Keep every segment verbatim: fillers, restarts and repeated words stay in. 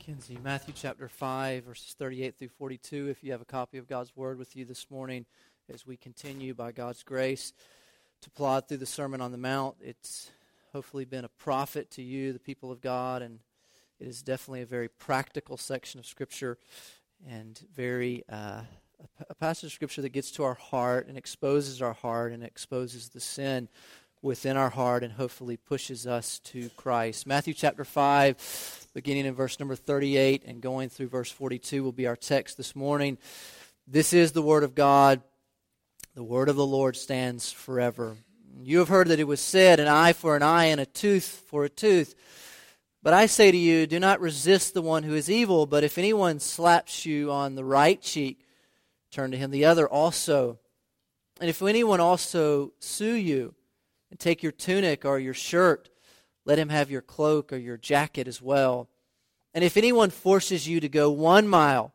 Kinsey, Matthew chapter five, verses thirty-eight through forty-two, if you have a copy of God's Word with you this morning, as we continue by God's grace to plod through the Sermon on the Mount. It's hopefully been a profit to you, the people of God, and it is definitely a very practical section of Scripture and very uh, a, a passage of Scripture that gets to our heart and exposes our heart and exposes the sin within our heart and hopefully pushes us to Christ. Matthew chapter five, beginning in verse number thirty-eight and going through verse forty-two will be our text this morning. This is the Word of God. The Word of the Lord stands forever. You have heard that it was said, an eye for an eye and a tooth for a tooth. But I say to you, do not resist the one who is evil, but if anyone slaps you on the right cheek, turn to him the other also. And if anyone also sue you, and take your tunic or your shirt, let him have your cloak or your jacket as well. And if anyone forces you to go one mile,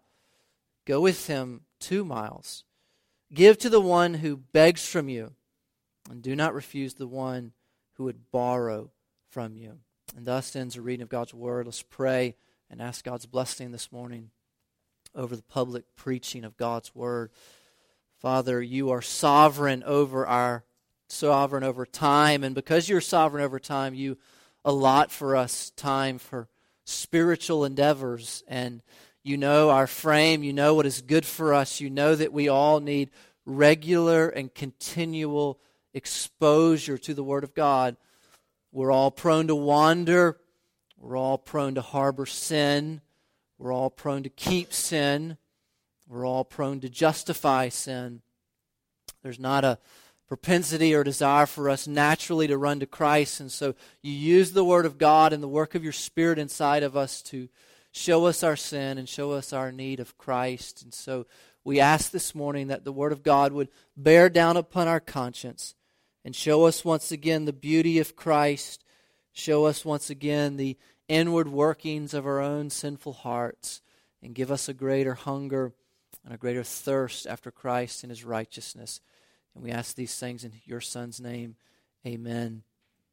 go with him two miles. Give to the one who begs from you, and do not refuse the one who would borrow from you. And thus ends a reading of God's Word. Let's pray and ask God's blessing this morning over the public preaching of God's Word. Father, you are sovereign over our sovereign over time, and because you're sovereign over time, you allot for us time for spiritual endeavors, and you know our frame, you know what is good for us, you know that we all need regular and continual exposure to the Word of God. We're all prone to wander, we're all prone to harbor sin, we're all prone to keep sin, we're all prone to justify sin. There's not a propensity or desire for us naturally to run to Christ. And so you use the Word of God and the work of your Spirit inside of us to show us our sin and show us our need of Christ. And so we ask this morning that the Word of God would bear down upon our conscience and show us once again the beauty of Christ, show us once again the inward workings of our own sinful hearts, and give us a greater hunger and a greater thirst after Christ and His righteousness. And we ask these things in your Son's name. Amen.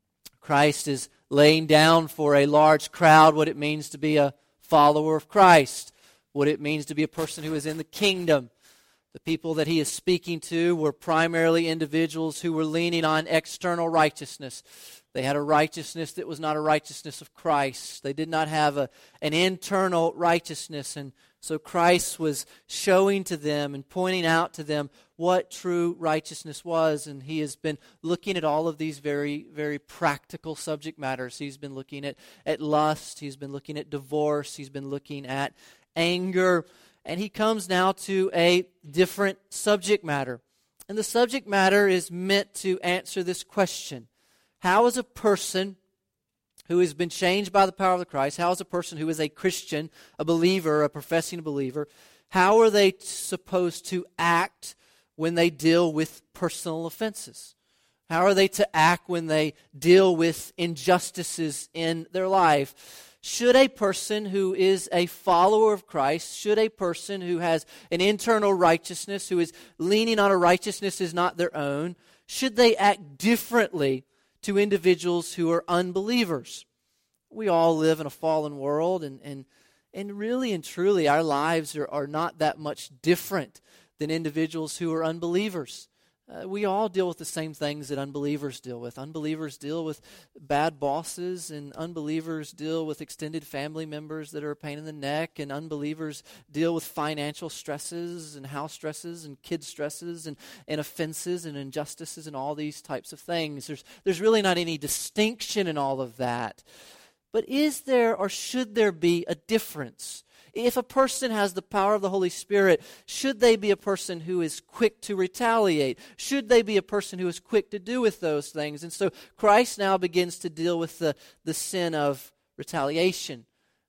Christ is laying down for a large crowd what it means to be a follower of Christ, what it means to be a person who is in the kingdom. The people that he is speaking to were primarily individuals who were leaning on external righteousness. They had a righteousness that was not a righteousness of Christ. They did not have a, an internal righteousness. And so Christ was showing to them and pointing out to them what true righteousness was. And he has been looking at all of these very, very practical subject matters. He's been looking at, at lust. He's been looking at divorce. He's been looking at anger. And he comes now to a different subject matter. And the subject matter is meant to answer this question. How is a person who has been changed by the power of the Christ, how is a person who is a Christian, a believer, a professing believer, how are they supposed to act when they deal with personal offenses? How are they to act when they deal with injustices in their life? Should a person who is a follower of Christ, should a person who has an internal righteousness, who is leaning on a righteousness is not their own, should they act differently to individuals who are unbelievers? We all live in a fallen world, and and, and really and truly our lives are, are not that much different than individuals who are unbelievers. Uh, we all deal with the same things that unbelievers deal with. Unbelievers deal with bad bosses, and unbelievers deal with extended family members that are a pain in the neck, and unbelievers deal with financial stresses and house stresses and kid stresses and, and offenses and injustices and all these types of things. There's, there's really not any distinction in all of that. But is there or should there be a difference? If a person has the power of the Holy Spirit, should they be a person who is quick to retaliate? Should they be a person who is quick to do with those things? And so Christ now begins to deal with the, the sin of retaliation.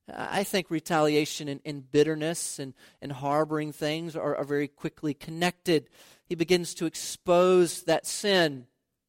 I think retaliation and, and bitterness and, and harboring things are, are very quickly connected. He begins to expose that sin.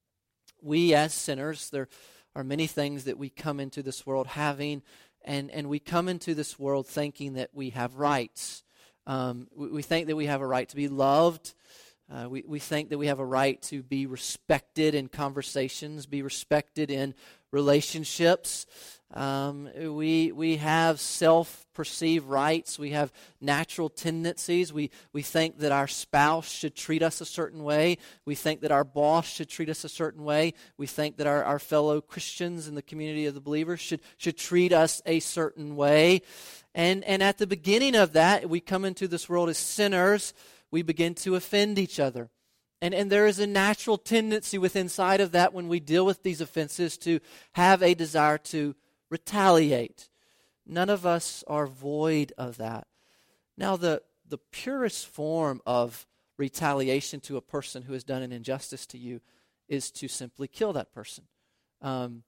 We as sinners, there are many things that we come into this world having, And and we come into this world thinking that we have rights. Um, we, we think that we have a right to be loved. Uh, we, we think that we have a right to be respected in conversations, be respected in relationships. Um, we we have self-perceived rights. We have natural tendencies. We we think that our spouse should treat us a certain way. We think that our boss should treat us a certain way. We think that our, our fellow Christians in the community of the believers should should treat us a certain way. And and at the beginning of that, we come into this world as sinners. We begin to offend each other. And and there is a natural tendency within inside of that when we deal with these offenses to have a desire to retaliate. None of us are void of that. Now, the, the purest form of retaliation to a person who has done an injustice to you is to simply kill that person. Um,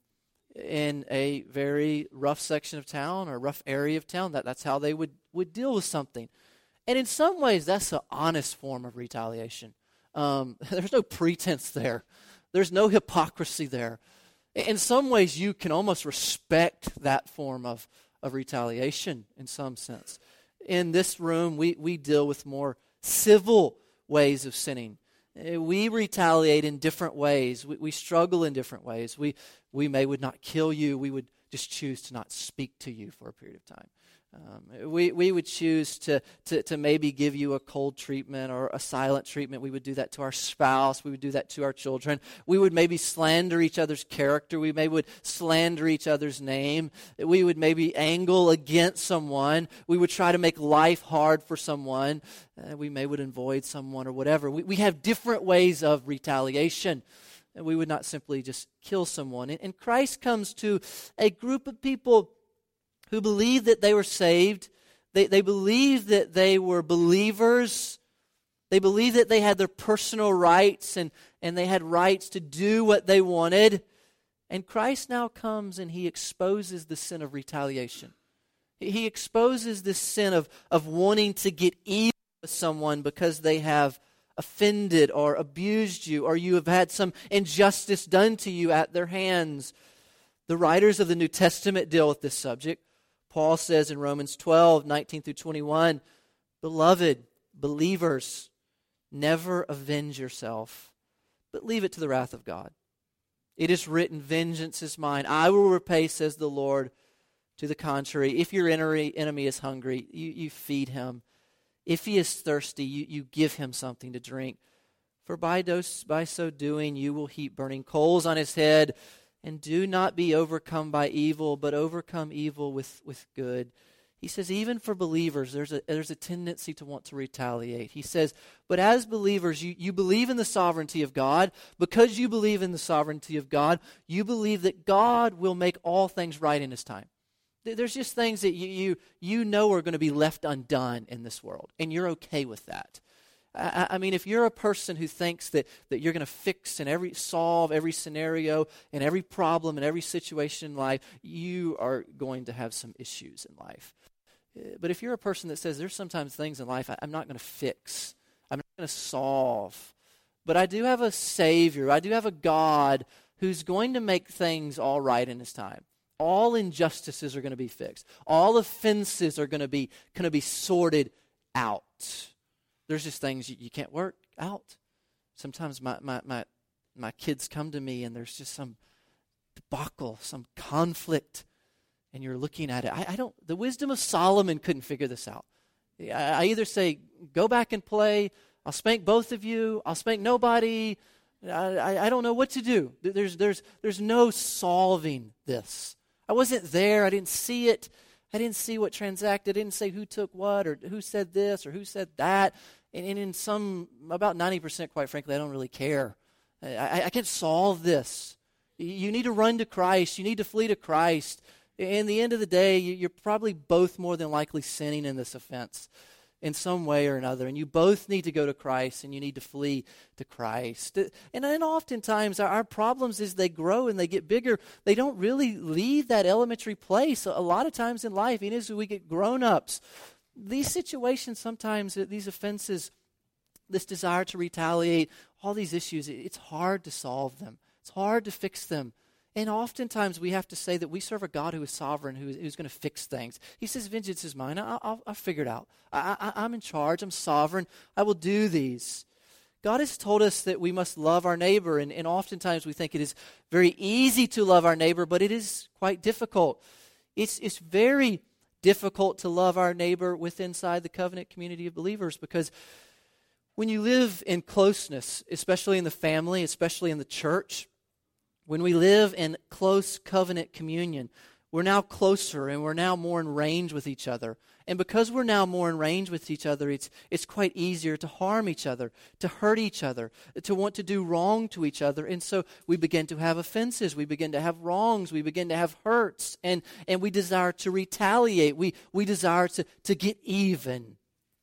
in a very rough section of town or rough area of town, that, that's how they would, would deal with something. And in some ways, that's an honest form of retaliation. Um, there's no pretense there. There's no hypocrisy there. In some ways, you can almost respect that form of, of retaliation in some sense. In this room, we, we deal with more civil ways of sinning. We retaliate in different ways. We, we struggle in different ways. We, we may would not kill you. We would just choose to not speak to you for a period of time. Um, we we would choose to, to to maybe give you a cold treatment or a silent treatment. We would do that to our spouse. We would do that to our children. We would maybe slander each other's character. We maybe would slander each other's name. We would maybe angle against someone. We would try to make life hard for someone. Uh, we may would avoid someone or whatever. We we have different ways of retaliation. And we would not simply just kill someone. And, and Christ comes to a group of people who believed that they were saved. They, they believed that they were believers. They believed that they had their personal rights and, and they had rights to do what they wanted. And Christ now comes and he exposes the sin of retaliation. He exposes this sin of, of wanting to get even with someone because they have offended or abused you, or you have had some injustice done to you at their hands. The writers of the New Testament deal with this subject. Paul says in Romans twelve, nineteen through twenty-one, "Beloved, believers, never avenge yourself, but leave it to the wrath of God. It is written, vengeance is mine. I will repay, says the Lord. To the contrary, if your enemy is hungry, you, you feed him. If he is thirsty, you, you give him something to drink. For by, those, by so doing, you will heap burning coals on his head. And do not be overcome by evil, but overcome evil with, with good." He says, even for believers, there's a there's a tendency to want to retaliate. He says, but as believers, you, you believe in the sovereignty of God. Because you believe in the sovereignty of God, you believe that God will make all things right in his time. There's just things that you you, you know are going to be left undone in this world, and you're okay with that. I, I mean, if you're a person who thinks that, that you're going to fix and every solve every scenario and every problem and every situation in life, you are going to have some issues in life. But if you're a person that says there's sometimes things in life I, I'm not going to fix, I'm not going to solve, but I do have a Savior, I do have a God who's going to make things all right in his time. All injustices are going to be fixed. All offenses are going to be going to be sorted out. There's just things you, you can't work out. Sometimes my, my, my, my kids come to me and there's just some debacle, some conflict, and you're looking at it. I, I don't. The wisdom of Solomon couldn't figure this out. I, I either say, go back and play, I'll spank both of you, I'll spank nobody. I, I, I don't know what to do. There's, there's, there's no solving this. I wasn't there. I didn't see it. I didn't see what transacted. I didn't say who took what or who said this or who said that. And, and in some, about ninety percent, quite frankly, I don't really care. I, I can't solve this. You need to run to Christ. You need to flee to Christ. In the end of the day, you're probably both more than likely sinning in this offense in some way or another. And you both need to go to Christ and you need to flee to Christ. And then oftentimes our, our problems as they grow and they get bigger, they don't really leave that elementary place. A lot of times in life, even as we get grown-ups, these situations sometimes, these offenses, this desire to retaliate, all these issues, it's hard to solve them. It's hard to fix them. And oftentimes we have to say that we serve a God who is sovereign, who is, who's going to fix things. He says, vengeance is mine. I'll, I'll, I'll figure it out. I, I, I'm in charge. I'm sovereign. I will do these. God has told us that we must love our neighbor, and, and oftentimes we think it is very easy to love our neighbor, but it is quite difficult. It's, it's very difficult to love our neighbor within inside the covenant community of believers, because when you live in closeness, especially in the family, especially in the church, when we live in close covenant communion, we're now closer and we're now more in range with each other. And because we're now more in range with each other, it's it's quite easier to harm each other, to hurt each other, to want to do wrong to each other. And so we begin to have offenses, we begin to have wrongs, we begin to have hurts, and, and we desire to retaliate. We we desire to, to get even.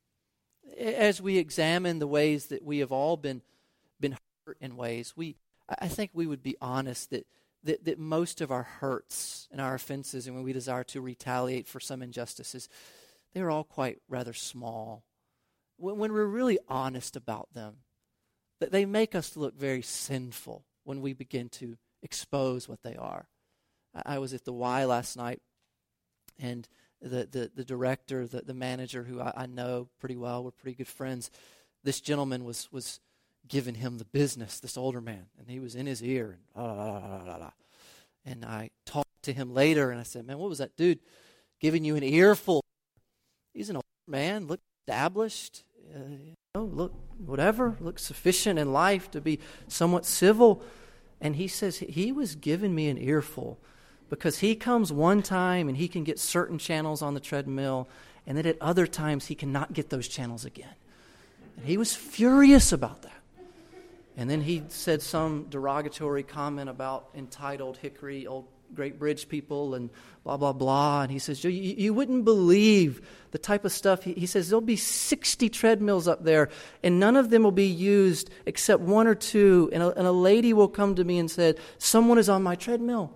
As we examine the ways that we have all been been hurt in ways, we I think we would be honest that That, that most of our hurts and our offenses, and when we desire to retaliate for some injustices, they're all quite rather small. When, when we're really honest about them, that they make us look very sinful when we begin to expose what they are. I, I was at the Y last night, and the the, the director, the, the manager, who I, I know pretty well, we're pretty good friends, this gentleman was was giving him the business, this older man, and he was in his ear, and blah, blah, blah, blah, blah. And I talked to him later, and I said, man, what was that dude giving you an earful? He's an older man, look established, uh, you know, look whatever, look sufficient in life to be somewhat civil. And he says he was giving me an earful because he comes one time and he can get certain channels on the treadmill, and then at other times he cannot get those channels again. And he was furious about that. And then he said some derogatory comment about entitled Hickory, old Great Bridge people, and blah, blah, blah. And he says, you, you wouldn't believe the type of stuff. He, he says, there'll be sixty treadmills up there, and none of them will be used except one or two. And a, and a lady will come to me and said, someone is on my treadmill.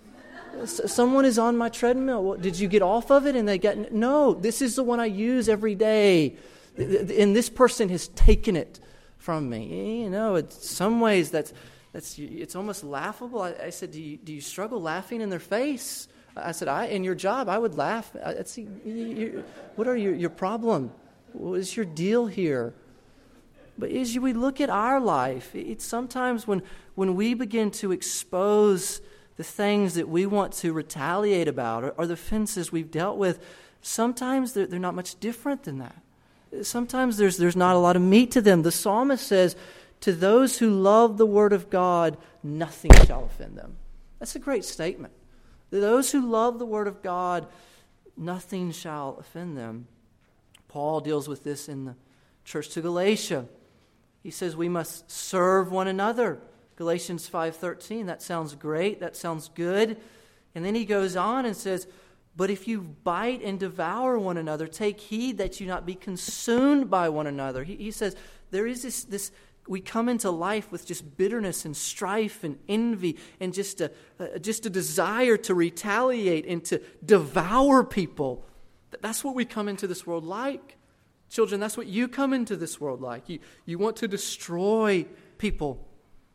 Someone is on my treadmill. Well, did you get off of it? And they got, no, this is the one I use every day. And this person has taken it from me. You know, in some ways that's that's it's almost laughable. I, I said, do you, do you struggle laughing in their face? I said, I in your job, I would laugh. I, I'd see, you, what are your, your problem? What is your deal here? But as we look at our life, it's sometimes when when we begin to expose the things that we want to retaliate about, or, or the offenses we've dealt with, sometimes they're, they're not much different than that. Sometimes there's there's not a lot of meat to them. The psalmist says, to those who love the word of God, nothing shall offend them. That's a great statement. To those who love the word of God, nothing shall offend them. Paul deals with this in the church to Galatia. He says we must serve one another. Galatians five thirteen, that sounds great, that sounds good. And then he goes on and says, but if you bite and devour one another, take heed that you not be consumed by one another. He, he says there is this, this, we come into life with just bitterness and strife and envy and just a, uh, just a desire to retaliate and to devour people. That's what we come into this world like. Children, that's what you come into this world like. You, you want to destroy people.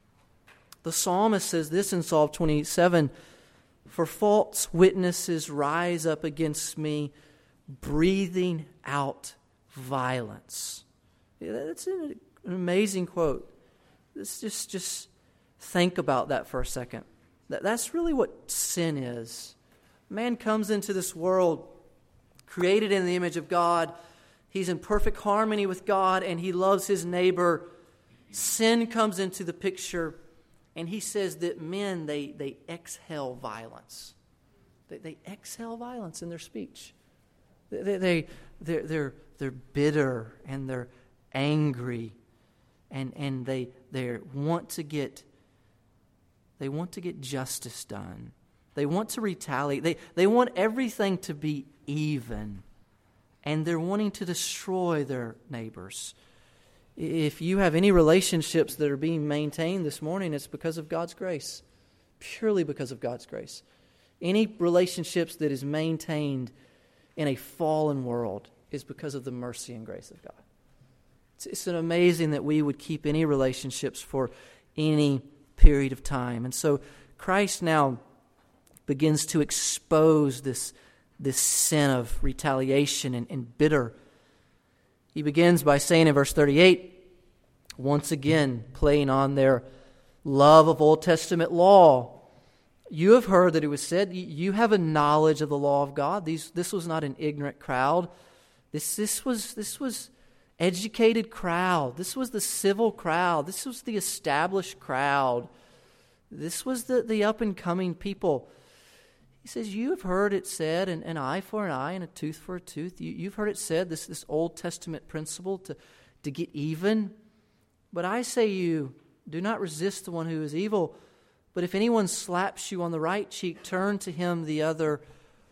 The psalmist says this in Psalm twenty-seven, for false witnesses rise up against me, breathing out violence. Yeah, that's an, an amazing quote. Let's just, just think about that for a second. That, that's really what sin is. Man comes into this world, created in the image of God. He's in perfect harmony with God, and he loves his neighbor. Sin comes into the picture, and he says that men, they, they exhale violence. They, they exhale violence in their speech. They, they, they're, they're, they're bitter, and they're angry, and, and they, they want to get, they want to get justice done. They want to retaliate. They, they want everything to be even, and they're wanting to destroy their neighbors. If you have any relationships that are being maintained this morning, it's because of God's grace. Purely because of God's grace. Any relationships that is maintained in a fallen world is because of the mercy and grace of God. It's, it's an amazing that we would keep any relationships for any period of time. And so Christ now begins to expose this, this sin of retaliation and, and bitter. He begins by saying in verse thirty-eight, once again playing on their love of Old Testament law. You have heard that it was said, you have a knowledge of the law of God. These, this was not an ignorant crowd. This, this was, this was educated crowd. This was the civil crowd. This was the established crowd. This was the, the up-and-coming people. He says, you have heard it said, an, an eye for an eye and a tooth for a tooth. You, you've heard it said, this, this Old Testament principle to, to get even. But I say you, do not resist the one who is evil. But if anyone slaps you on the right cheek, turn to him the other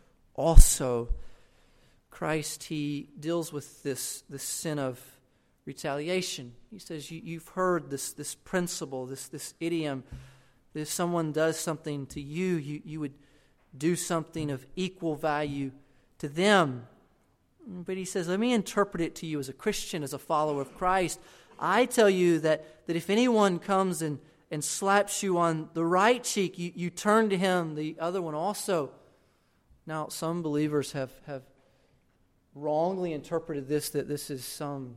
also. Christ, he deals with this, this sin of retaliation. He says, you, you've heard this, this principle, this, this idiom, that if someone does something to you, you, you would do something of equal value to them. But he says, let me interpret it to you as a Christian, as a follower of Christ. I tell you that, that if anyone comes and and slaps you on the right cheek, you, you turn to him the other one also. Now, some believers have, have wrongly interpreted this, that this is some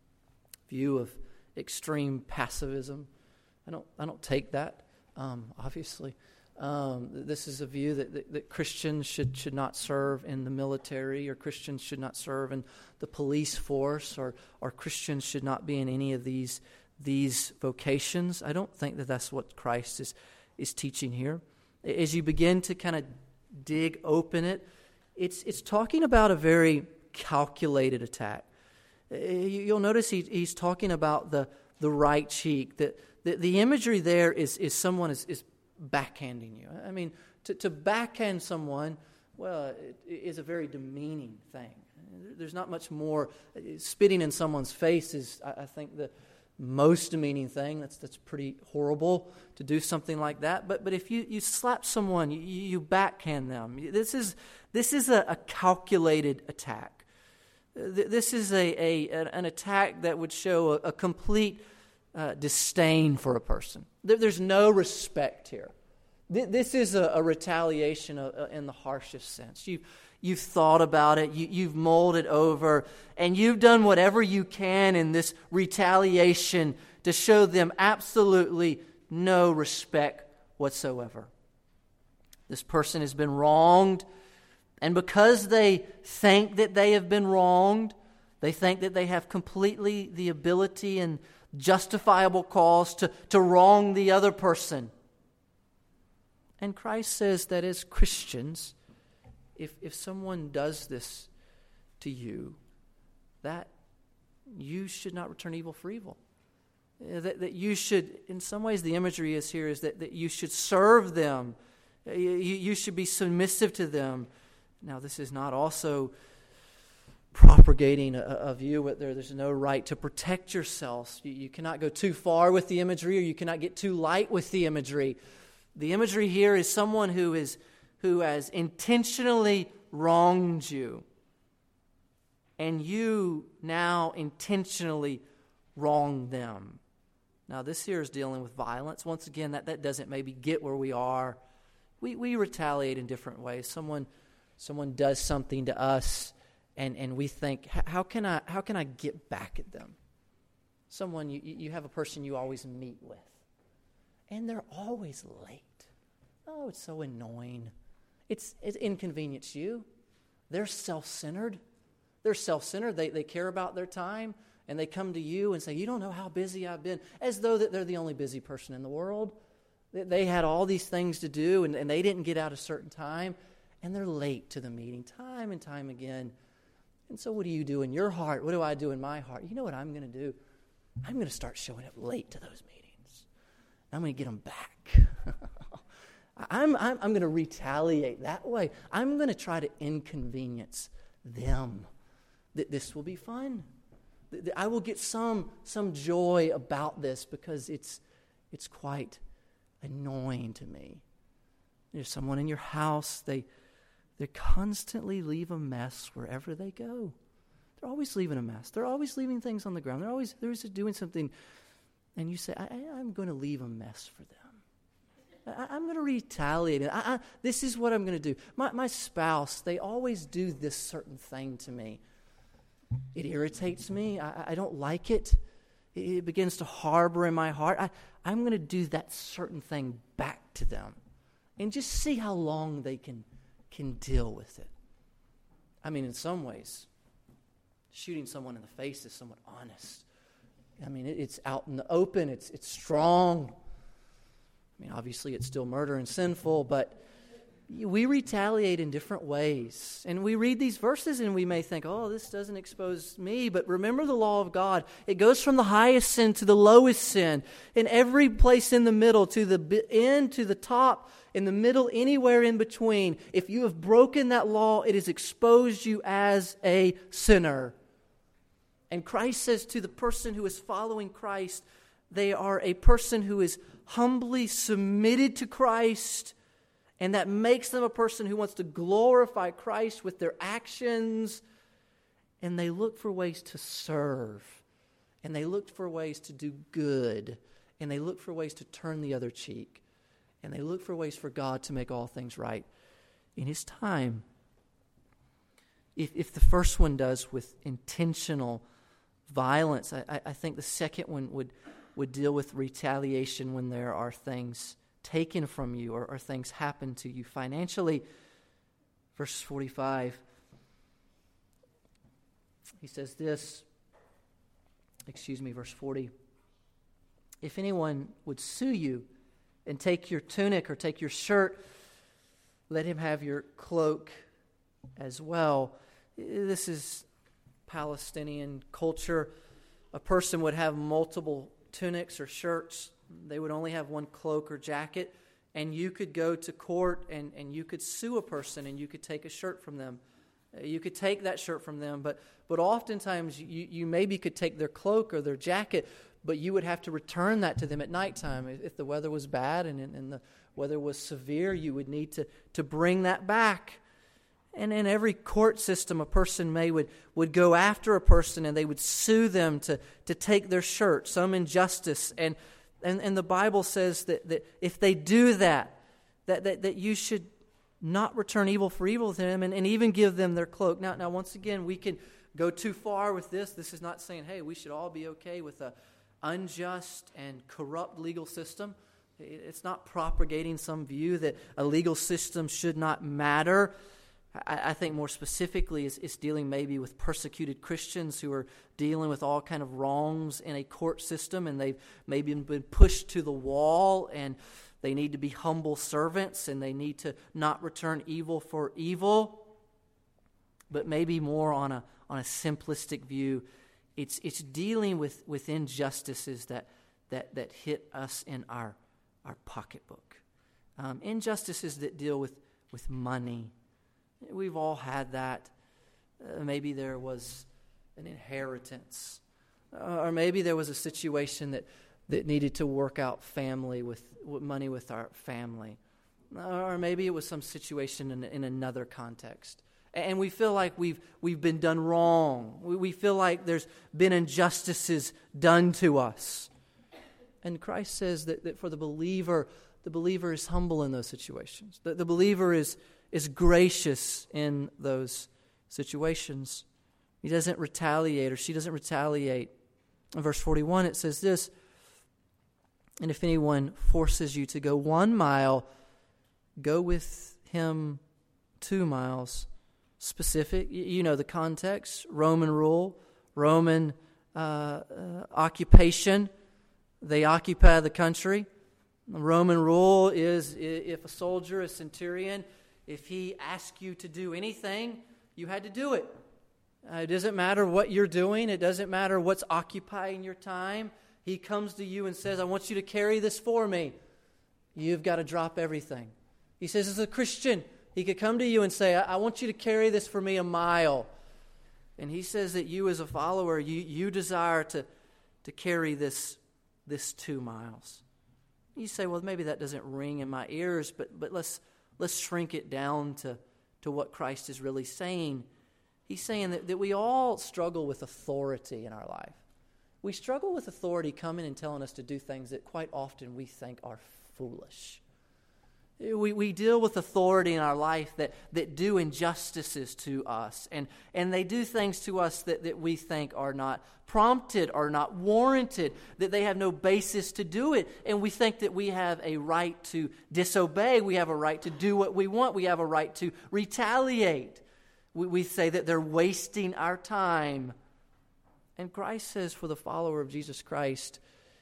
view of extreme pacifism. I don't I don't take that, um, obviously. Um, this is a view that, that, that Christians should, should not serve in the military, or Christians should not serve in the police force, or, or Christians should not be in any of these these vocations. I don't think that that's what Christ is, is teaching here. As you begin to kind of dig open it, it's it's talking about a very calculated attack. You'll notice he, he's talking about the, the right cheek. The, the, the imagery there is, is someone is, is backhanding you. I mean, to, to backhand someone, well, it, it is a very demeaning thing. There's not much more. Spitting in someone's face is, I, I think, the most demeaning thing. That's that's pretty horrible to do something like that. But but if you, you slap someone, you, you backhand them. This is this is a, a calculated attack. This is a, a an attack that would show a, a complete uh, disdain for a person. There, there's no respect here. This is a, a retaliation in the harshest sense. You You've thought about it, you, you've mulled it over, and you've done whatever you can in this retaliation to show them absolutely no respect whatsoever. This person has been wronged, and because they think that they have been wronged, they think that they have completely the ability and justifiable cause to, to wrong the other person. And Christ says that as Christians, If if someone does this to you, that you should not return evil for evil. That, that you should, in some ways the imagery is here, is that, that you should serve them. You, you should be submissive to them. Now, this is not also propagating a, a view where there, there's no right to protect yourselves. You, you cannot go too far with the imagery, or you cannot get too light with the imagery. The imagery here is someone who is who has intentionally wronged you, and you now intentionally wrong them. Now, this here is dealing with violence. Once again, that, that doesn't maybe get where we are. We we retaliate in different ways. Someone someone does something to us, and, and we think, how can I how can I get back at them? Someone, you, you have a person you always meet with, and they're always late. Oh, it's so annoying. It's it inconveniences you. They're self-centered. They're self-centered. They they care about their time, and they come to you and say, you don't know how busy I've been, as though that they're the only busy person in the world. They, they had all these things to do, and, and they didn't get out a certain time, and they're late to the meeting time and time again. And so what do you do in your heart? What do I do in my heart? You know what I'm going to do? I'm going to start showing up late to those meetings. I'm going to get them back. I'm, I'm, I'm going to retaliate that way. I'm going to try to inconvenience them. That this will be fun. I will get some some joy about this because it's it's quite annoying to me. There's someone in your house, they they constantly leave a mess wherever they go. They're always leaving a mess. They're always leaving things on the ground. They're always they're always doing something, and you say, I, I'm going to leave a mess for them. I, I'm going to retaliate. I, I, this is what I'm going to do. My, my spouse, they always do this certain thing to me. It irritates me. I, I don't like it. it begins to harbor in my heart, I, I'm going to do that certain thing back to them and just see how long they can, can deal with it. I mean, in some ways, shooting someone in the face is somewhat honest. I mean, it, it's out in the open. It's it's strong. I mean, obviously, it's still murder and sinful, but we retaliate in different ways. And we read these verses and we may think, oh, this doesn't expose me. But remember the law of God. It goes from the highest sin to the lowest sin. In every place in the middle, to the end, to the top, in the middle, anywhere in between. If you have broken that law, it has exposed you as a sinner. And Christ says to the person who is following Christ, they are a person who is humbly submitted to Christ, and that makes them a person who wants to glorify Christ with their actions, and they look for ways to serve, and they look for ways to do good, and they look for ways to turn the other cheek, and they look for ways for God to make all things right in His time. If, if the first one does with intentional violence, I, I think the second one would, would deal with retaliation when there are things taken from you or, or things happen to you financially. Verse forty-five, he says this, excuse me, verse forty. If anyone would sue you and take your tunic or take your shirt, let him have your cloak as well. This is Palestinian culture. A person would have multiple tunics or shirts. They would only have one cloak or jacket. And you could go to court and, and you could sue a person and you could take a shirt from them. You could take that shirt from them, but but oftentimes you, you maybe could take their cloak or their jacket, but you would have to return that to them at nighttime. If the weather was bad and, and the weather was severe, you would need to, to bring that back. And in every court system, a person may would, would go after a person and they would sue them to, to take their shirt, some injustice. And, and, and the Bible says that, that if they do that, that, that, that you should not return evil for evil to them and, and even give them their cloak. Now, now, once again, we can go too far with this. This is not saying, hey, we should all be okay with a unjust and corrupt legal system. It's not propagating some view that a legal system should not matter. I think more specifically is, is dealing maybe with persecuted Christians who are dealing with all kind of wrongs in a court system, and they've maybe been pushed to the wall, and they need to be humble servants, and they need to not return evil for evil. But maybe more on a on a simplistic view, it's it's dealing with, with injustices that that that hit us in our our pocketbook, um, injustices that deal with with money. We've all had that. Uh, maybe there was an inheritance. Uh, or maybe there was a situation that, that needed to work out family with, with money with our family. Or maybe it was some situation in, in another context. And we feel like we've we've been done wrong. We, we feel like there's been injustices done to us. And Christ says that, that for the believer, the believer is humble in those situations. The, the believer is is gracious in those situations. He doesn't retaliate, or she doesn't retaliate. In verse forty-one, it says this, and if anyone forces you to go one mile, go with him two miles. Specific, you know the context, Roman rule, Roman uh, uh, occupation. They occupy the country. The Roman rule is if a soldier, a centurion, if he asks you to do anything, you had to do it. Uh, it doesn't matter what you're doing. It doesn't matter what's occupying your time. He comes to you and says, I want you to carry this for me. You've got to drop everything. He says, as a Christian, he could come to you and say, I, I want you to carry this for me a mile. And he says that you as a follower, you, you desire to, to carry this, this two miles. You say, well, maybe that doesn't ring in my ears, but but let's let's shrink it down to, to what Christ is really saying. He's saying that, that we all struggle with authority in our life. We struggle with authority coming and telling us to do things that quite often we think are foolish. We we deal with authority in our life that, that do injustices to us. And, and they do things to us that, that we think are not prompted or not warranted, that they have no basis to do it. And we think that we have a right to disobey. We have a right to do what we want. We have a right to retaliate. We, we say that they're wasting our time. And Christ says for the follower of Jesus Christ,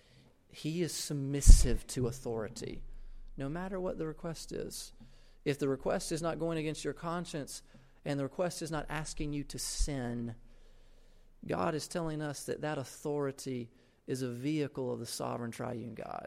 he is submissive to authority, no matter what the request is. If the request is not going against your conscience and the request is not asking you to sin, God is telling us that that authority is a vehicle of the sovereign triune God.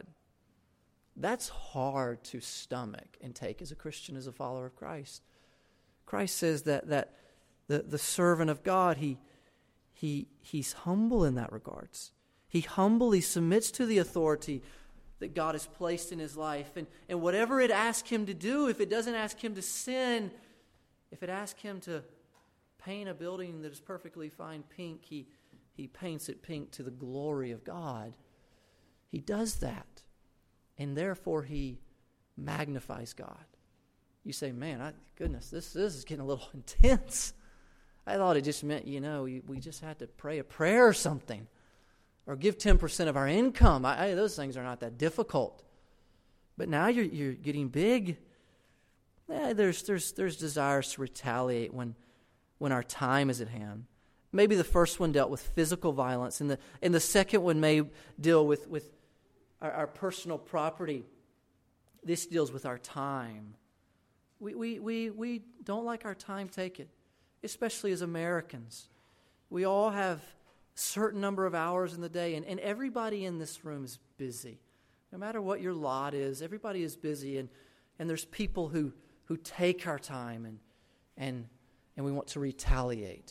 That's hard to stomach and take as a Christian, as a follower of Christ. Christ says that that the, the servant of God, he he he's humble in that regards. He humbly submits to the authority that God has placed in his life. And, and whatever it asks him to do, if it doesn't ask him to sin, if it asks him to paint a building that is perfectly fine pink, he, he paints it pink to the glory of God. He does that. And therefore he magnifies God. You say, man, I, goodness, this, this is getting a little intense. I thought it just meant, you know, we, we just had to pray a prayer or something. Or give ten percent of our income. I, I, those things are not that difficult. But now you're you're getting big. Yeah, there's there's there's desires to retaliate when when our time is at hand. Maybe the first one dealt with physical violence, and the and the second one may deal with with our, our personal property. This deals with our time. We we we we don't like our time taken, especially as Americans. We all have certain number of hours in the day, and, and everybody in this room is busy. No matter what your lot is, everybody is busy, and, and there's people who, who take our time, and and and we want to retaliate.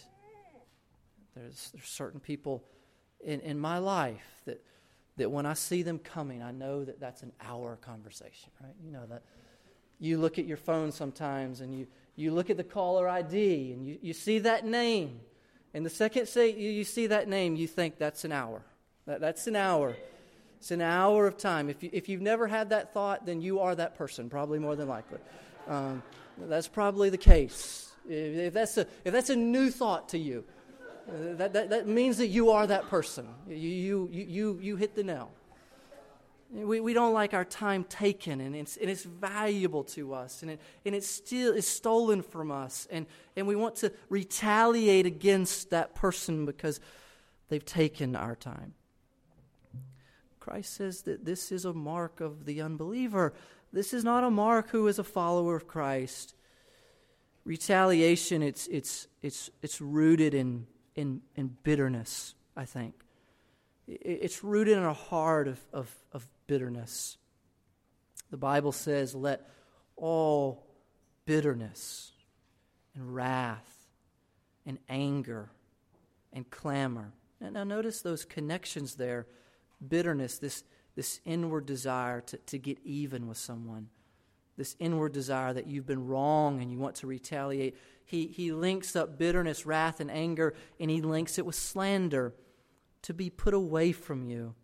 There's there's certain people in, in my life that that when I see them coming, I know that that's an hour conversation, right? You know that you look at your phone sometimes, and you, you look at the caller I D, and you, you see that name. And the second say you see that name, you think that's an hour. That, that's an hour. It's an hour of time. If you, if you've never had that thought, then you are that person, probably more than likely. Um, that's probably the case. If, if that's a if that's a new thought to you, uh, that, that that means that you are that person. You you you you, you hit the nail. We we don't like our time taken, and it's and it's valuable to us, and it and it still is stolen from us, and, and we want to retaliate against that person because they've taken our time. Christ says that this is a mark of the unbeliever. This is not a mark who is a follower of Christ. Retaliation, it's it's it's it's rooted in in, in bitterness, I think. It's rooted in a heart of, of, of bitterness. The Bible says, let all bitterness and wrath and anger and clamor. Now, now notice those connections there. Bitterness, this, this inward desire to, to get even with someone. This inward desire that you've been wrong and you want to retaliate. He, he links up bitterness, wrath, and anger, and he links it with slander. To be put away from you.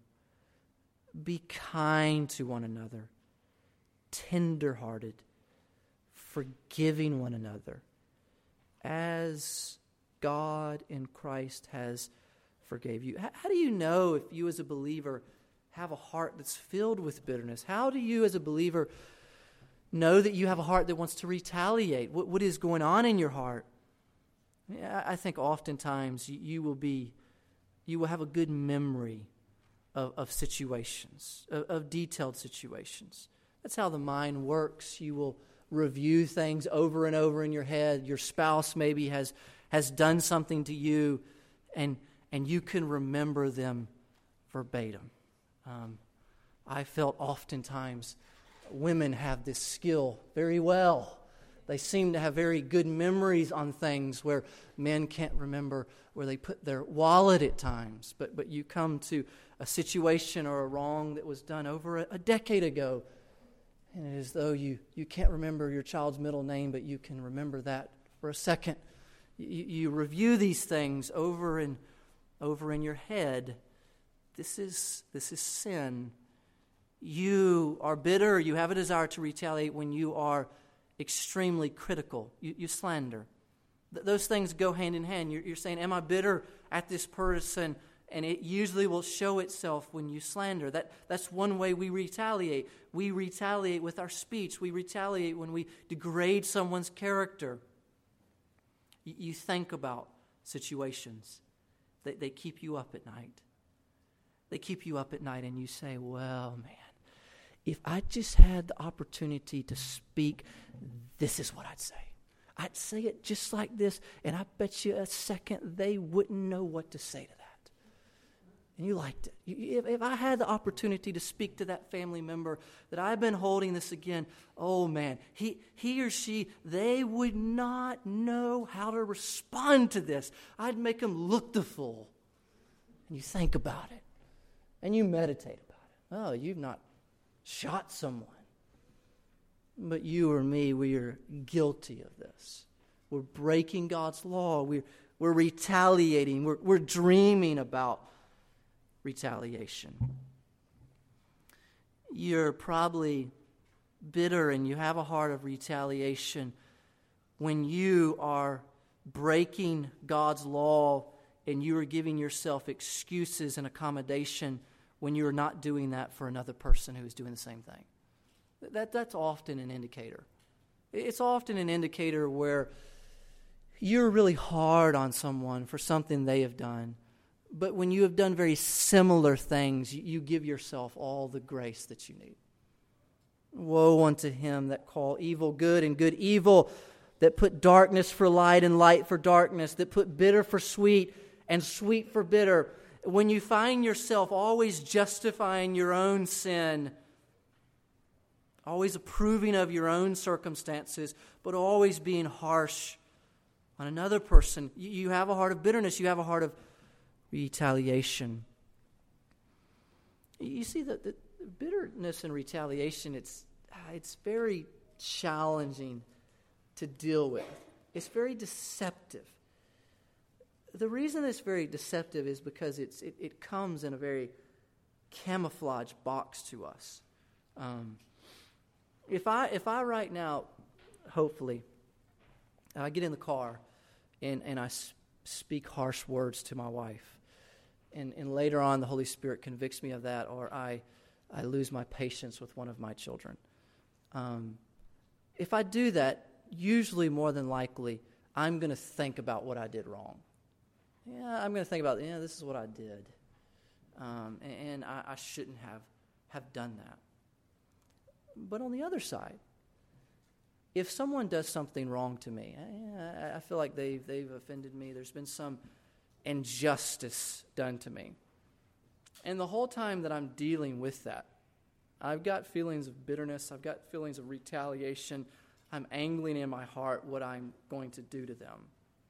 Be kind to one another. Tender-hearted. Forgiving one another. As God in Christ has forgave you. How, how do you know if you as a believer have a heart that's filled with bitterness? How do you as a believer know that you have a heart that wants to retaliate? What, what is going on in your heart? Yeah, I think oftentimes you, you will be You will have a good memory of, of situations, of, of detailed situations. That's how the mind works. You will review things over and over in your head. Your spouse maybe has has done something to you, and and you can remember them verbatim. Um, I felt oftentimes women have this skill very well. They seem to have very good memories on things where men can't remember where they put their wallet at times. But but you come to a situation or a wrong that was done over a, a decade ago, and it is as though you, you can't remember your child's middle name, but you can remember that for a second. You, you review these things over and over in your head. This is this is sin. You are bitter, you have a desire to retaliate when you are extremely critical. You, you slander. Th- those things go hand in hand. You're, you're saying, am I bitter at this person? And it usually will show itself when you slander. That, that's one way we retaliate. We retaliate with our speech. We retaliate when we degrade someone's character. You, you think about situations. They, they keep you up at night. They keep you up at night and you say, well, man, if I just had the opportunity to speak, this is what I'd say. I'd say it just like this, and I bet you a second they wouldn't know what to say to that. And you liked it. If, if I had the opportunity to speak to that family member that I've been holding this again, oh man, he, he or she, they would not know how to respond to this. I'd make them look the fool. And you think about it. And you meditate about it. Oh, you've not shot someone. But you or me, we are guilty of this. We're breaking God's law. We're, we're retaliating. We're, we're dreaming about retaliation. You're probably bitter and you have a heart of retaliation when you are breaking God's law and you are giving yourself excuses and accommodation when you are not doing that for another person who is doing the same thing. That, that's often an indicator. It's often an indicator where you're really hard on someone for something they have done. But when you have done very similar things, you, you give yourself all the grace that you need. Woe unto him that call evil good and good evil, that put darkness for light and light for darkness, that put bitter for sweet and sweet for bitter. When you find yourself always justifying your own sin, always approving of your own circumstances, but always being harsh on another person, you, you have a heart of bitterness, you have a heart of retaliation. You see, that the bitterness and retaliation, it's it's very challenging to deal with. It's very deceptive. The reason it's very deceptive is because it's it, it comes in a very camouflage box to us. Um, if I if I right now, hopefully, I get in the car and, and I sp- speak harsh words to my wife, and, and later on the Holy Spirit convicts me of that, or I I lose my patience with one of my children. Um, if I do that, usually more than likely, I'm going to think about what I did wrong. Yeah, I'm going to think about, yeah, this is what I did. Um, and and I, I shouldn't have, have done that. But on the other side, if someone does something wrong to me, I, I feel like they've, they've offended me, there's been some injustice done to me. And the whole time that I'm dealing with that, I've got feelings of bitterness, I've got feelings of retaliation, I'm angling in my heart what I'm going to do to them.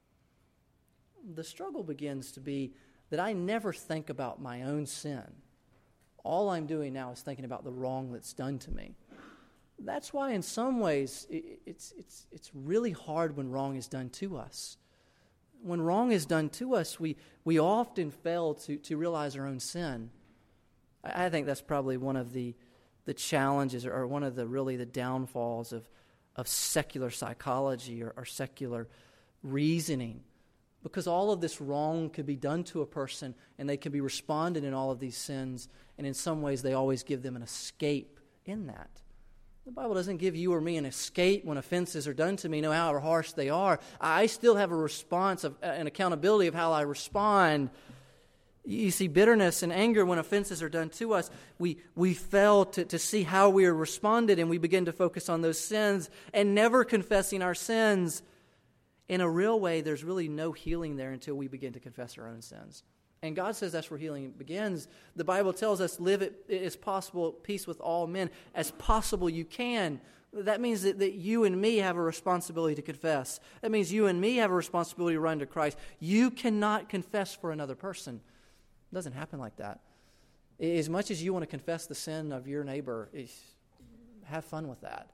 The struggle begins to be that I never think about my own sin. All I'm doing now is thinking about the wrong that's done to me. That's why in some ways it, it's it's it's really hard when wrong is done to us. When wrong is done to us, we, we often fail to, to realize our own sin. I, I think that's probably one of the the challenges or, or one of the really the downfalls of, of secular psychology or, or secular reasoning. Because all of this wrong could be done to a person and they can be responded in all of these sins, and in some ways they always give them an escape in that. The Bible doesn't give you or me an escape when offenses are done to me, no matter how harsh they are. I still have a response, of an accountability of how I respond. You see, bitterness and anger when offenses are done to us, we, we fail to, to see how we are responded, and we begin to focus on those sins and never confessing our sins. In a real way, there's really no healing there until we begin to confess our own sins. And God says that's where healing begins. The Bible tells us, live it as possible, peace with all men, as possible you can. That means that, that you and me have a responsibility to confess. That means you and me have a responsibility to run to Christ. You cannot confess for another person. It doesn't happen like that. As much as you want to confess the sin of your neighbor, have fun with that.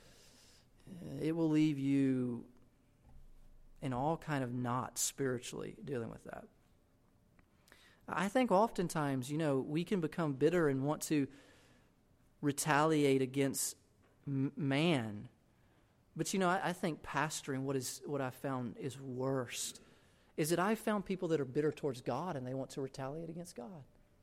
It will leave you in all kind of knots spiritually dealing with that. I think oftentimes, you know, we can become bitter and want to retaliate against m- man. But you know, I, I think pastoring, what is what I found is worst, is that I found people that are bitter towards God and they want to retaliate against God.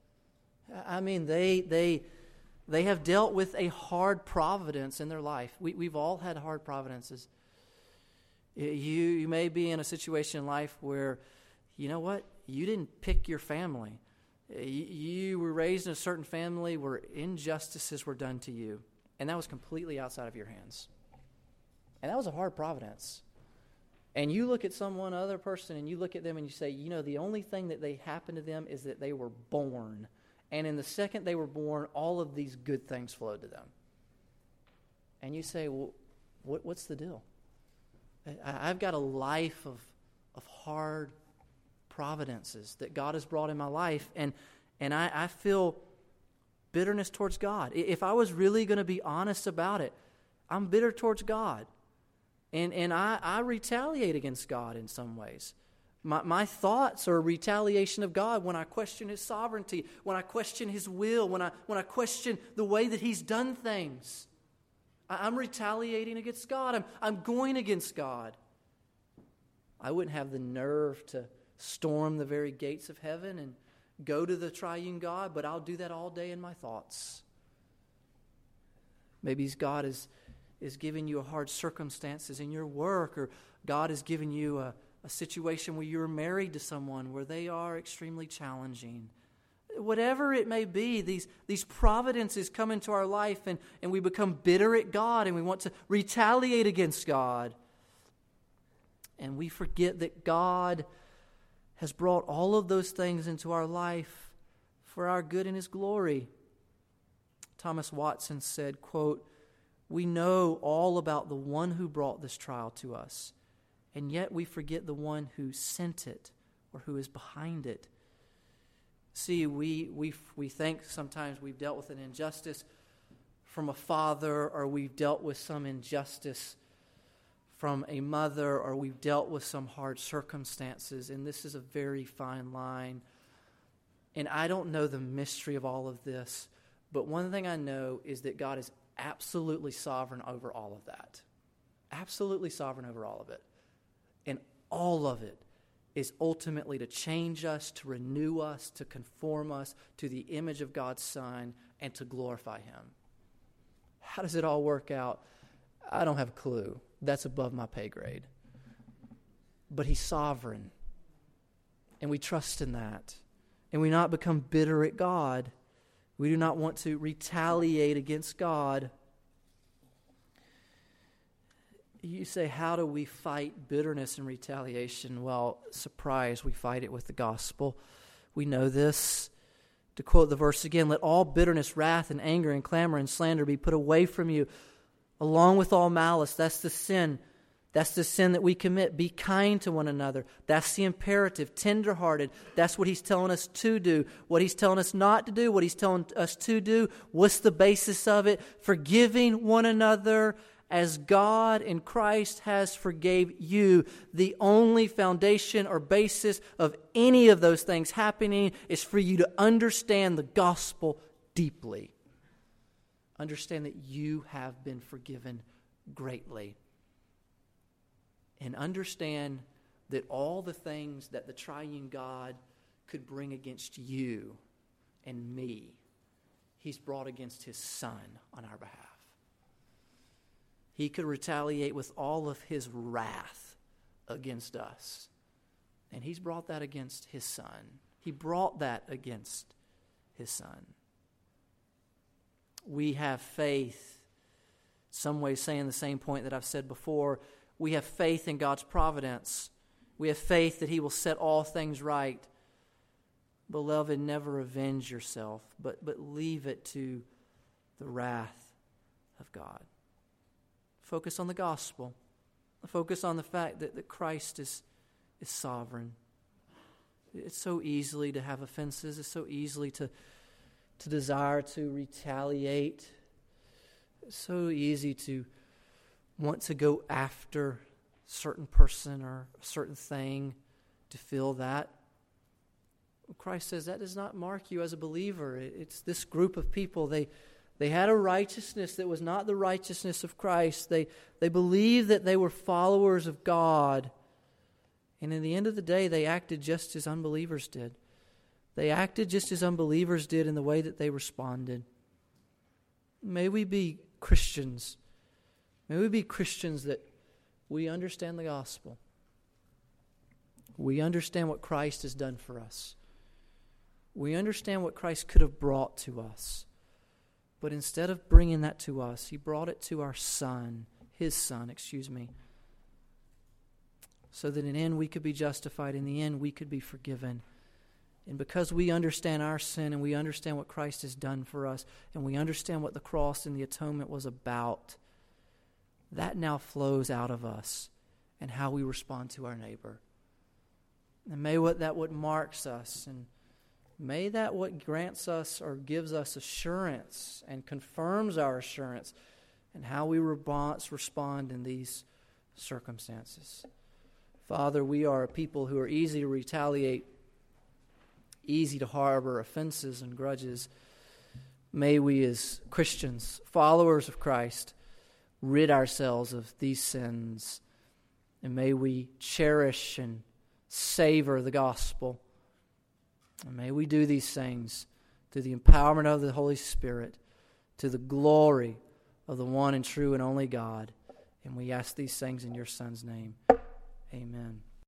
I mean, they they they have dealt with a hard providence in their life. We we've all had hard providences. You you may be in a situation in life where, you know what, you didn't pick your family. You, you were raised in a certain family where injustices were done to you, and that was completely outside of your hands. And that was a hard providence. And you look at someone, other person, and you look at them and you say, you know, the only thing that they happened to them is that they were born. And in the second they were born, all of these good things flowed to them. And you say, well, what, what's the deal? I, I've got a life of, of hard providences that God has brought in my life, and, and I, I feel bitterness towards God. If I was really going to be honest about it, I'm bitter towards God. And and I, I retaliate against God in some ways. My my thoughts are a retaliation of God when I question His sovereignty, when I question His will, when I when I question the way that He's done things. I, I'm retaliating against God. I'm I'm going against God. I wouldn't have the nerve to storm the very gates of heaven and go to the triune God, but I'll do that all day in my thoughts. Maybe God is is giving you a hard circumstances in your work, or God is giving you a, a situation where you're married to someone where they are extremely challenging. Whatever it may be, these, these providences come into our life, and, and we become bitter at God, and we want to retaliate against God. And we forget that God has brought all of those things into our life for our good and His glory. Thomas Watson said, quote, "We know all about the one who brought this trial to us, and yet we forget the one who sent it or who is behind it." See, we we we think sometimes we've dealt with an injustice from a father, or we've dealt with some injustice from a mother, or we've dealt with some hard circumstances, and this is a very fine line. And I don't know the mystery of all of this, but one thing I know is that God is absolutely sovereign over all of that. Absolutely sovereign over all of it. And all of it is ultimately to change us, to renew us, to conform us to the image of God's Son, and to glorify Him. How does it all work out? I don't have a clue. That's above my pay grade. But He's sovereign. And we trust in that. And we not become bitter at God. We do not want to retaliate against God. You say, how do we fight bitterness and retaliation? Well, surprise, we fight it with the gospel. We know this. To quote the verse again, "Let all bitterness, wrath, and anger, and clamor, and slander be put away from you, along with all malice." That's the sin. That's the sin that we commit. Be kind to one another. That's the imperative. Tenderhearted. That's what He's telling us to do. What He's telling us not to do. What He's telling us to do. What's the basis of it? Forgiving one another as God in Christ has forgave you. The only foundation or basis of any of those things happening is for you to understand the gospel deeply. Understand that you have been forgiven greatly. And understand that all the things that the triune God could bring against you and me, He's brought against His Son on our behalf. He could retaliate with all of His wrath against us. And He's brought that against His Son. He brought that against His Son. We have faith, some ways saying the same point that I've said before. We have faith in God's providence. We have faith that He will set all things right. Beloved, never avenge yourself, but, but leave it to the wrath of God. Focus on the gospel. Focus on the fact that, that Christ is, is sovereign. It's so easily to have offenses. It's so easily to, to desire to retaliate. It's so easy to want to go after a certain person or a certain thing to feel that. Christ says that does not mark you as a believer. It's this group of people, they They had a righteousness that was not the righteousness of Christ. They, they believed that they were followers of God. And in the end of the day, they acted just as unbelievers did. They acted just as unbelievers did in the way that they responded. May we be Christians. May we be Christians that we understand the gospel. We understand what Christ has done for us. We understand what Christ could have brought to us. But instead of bringing that to us, He brought it to our Son, His Son, excuse me, so that in the end we could be justified, in the end we could be forgiven. And because we understand our sin and we understand what Christ has done for us and we understand what the cross and the atonement was about, that now flows out of us and how we respond to our neighbor. And may what that what marks us, and may that what grants us or gives us assurance and confirms our assurance and how we respond in these circumstances. Father, we are a people who are easy to retaliate, easy to harbor offenses and grudges. May we as Christians, followers of Christ, rid ourselves of these sins, and may we cherish and savor the gospel. And may we do these things through the empowerment of the Holy Spirit, to the glory of the one and true and only God. And we ask these things in your Son's name. Amen.